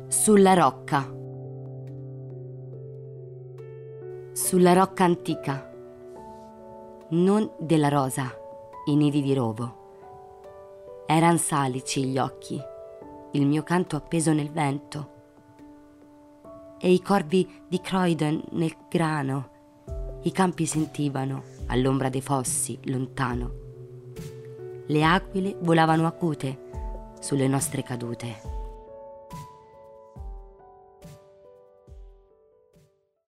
Sulla rocca. Sulla rocca antica, non della rosa, i nidi di rovo. Eran salici gli occhi, il mio canto appeso nel vento, e i corvi di Croydon nel grano, i campi sentivano, all'ombra dei fossi, lontano. Le aquile volavano acute sulle nostre cadute.